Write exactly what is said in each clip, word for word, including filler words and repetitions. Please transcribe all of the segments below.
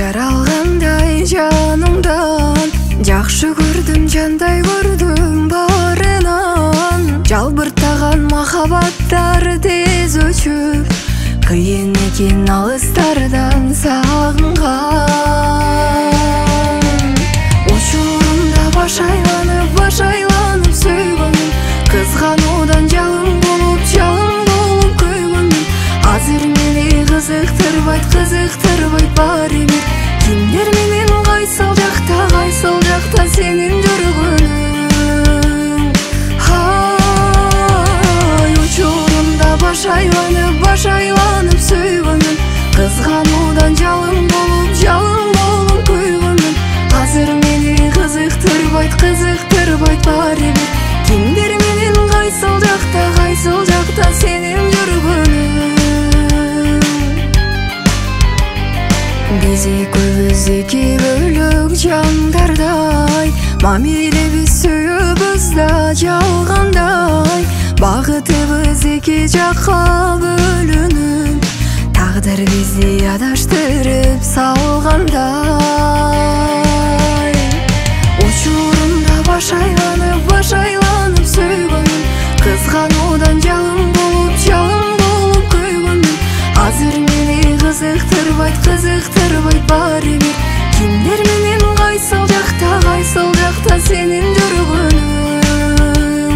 жаралгандай жанымдан, жакшы көрдүм, жандай көрдүм барынан. Жалбыртаган махабаттар тез өчүп, кыйын экен алыстардан сагынган. Учурумда баш айланып, баш айланып сөйгөнүм, кызгануудан жалын болуп, жалын болуп көйгөнүм. Азыр мени кызыктырбайт, кызыктырбайт баары бир. Кимдер менен кайсыл жакта, кайсыл жакта сенин жүргөнүң. Ай, учурумда баш айланып, баш айланып сөйгөнүм, кызгануудан жалын болуп, жалын болуп көйгөнүм. Азыр мени кызыктырбайт, кызыктырбайт баары бир. Кимдер менен кайсыл жакта, кайсыл жакта сенин жүргөнүң. Биз экөөбүз эки бөлөк жандардай, мамилебиз сүйүүбүз да жалгандай. Багытыбыз эки жакка бөлүнүп, тагдыр бизди адаштырып салгандай. Учурумда баш айланып, баш айланып сөйгөнүм, кызгануудан жалын болуп, жалын болуп көйгөнүм. Азыр мени кызыктырбайт, кызыктырбайт баары бир. Кимдер менен кайсыл жакта, кайсыл жакта сенин жүргөнүң.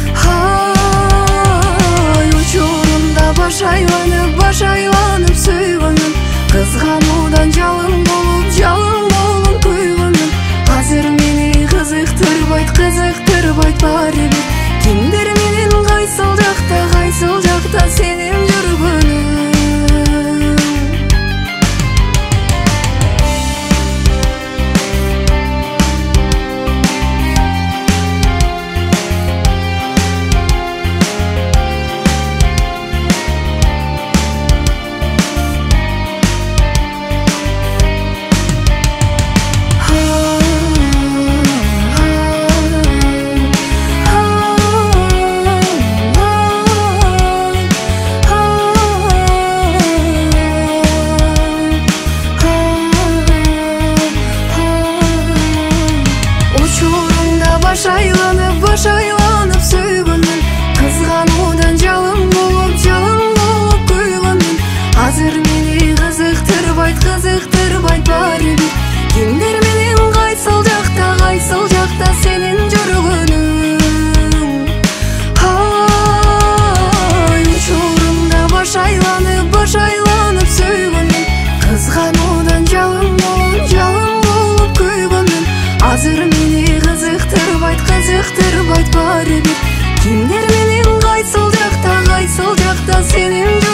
Ай, учурумда баш айланып, баш айланып сөйгөнүм, кызгануудан жалын болуп, жалын болуп көйгөнүм. Азыр мени кызыктырбайт, кызыктырбайт баары бир. Кимдер менен кайсыл жакта, кайсыл жакта сенин жүргөнүң. Баш айланып, баш айланып сөйгөнүм, кызгануудан жалын болуп, жалын болуп көйгөнүм. Азыр мени кызыктырбайт, кызыктырбайт баары бир. Кимдер менен кайсыл жакта, кайсыл жакта сенин жүргөнүң. Ай, учурумда баш айланып, баш айланып сөйгөнүм, кызгануудан жалын болуп, жалын болуп көйгөнүм. Азыр мени кызыктырбайт, кызыктырбайт баары бир. Кимдер менен кайсыл жакта, кайсыл жакта сенин